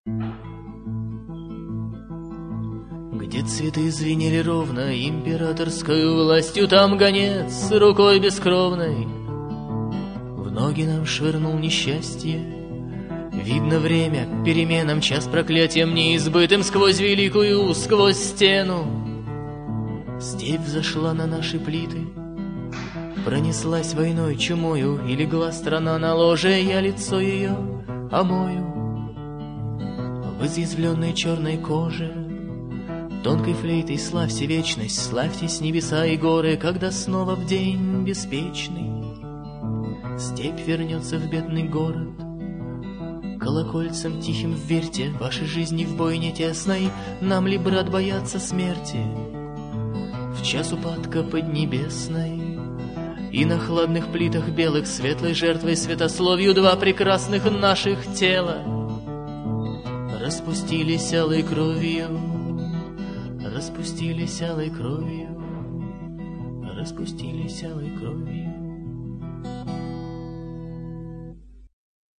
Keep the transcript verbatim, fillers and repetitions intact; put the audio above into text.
Где цветы звенели ровно императорскою властью, там гонец рукой бескровной в ноги нам швырнул несчастье. Видно время к переменам, час проклятием неизбытым, сквозь великую, сквозь стену. Степь взошла на наши плиты, пронеслась войной чумою, и легла страна на ложе, я лицо ее омою. В изъязвленной черной коже, тонкой флейтой славься вечность, славьтесь небеса и горы, когда снова в день беспечный степь вернется в бедный город. Колокольцем тихим вверьте вашей жизни в бойне тесной, нам ли, брат, бояться смерти в час упадка поднебесной? И на хладных плитах белых светлой жертвой святословию два прекрасных наших тела распустились алой кровью, распустились алой кровью, распустились алой кровью.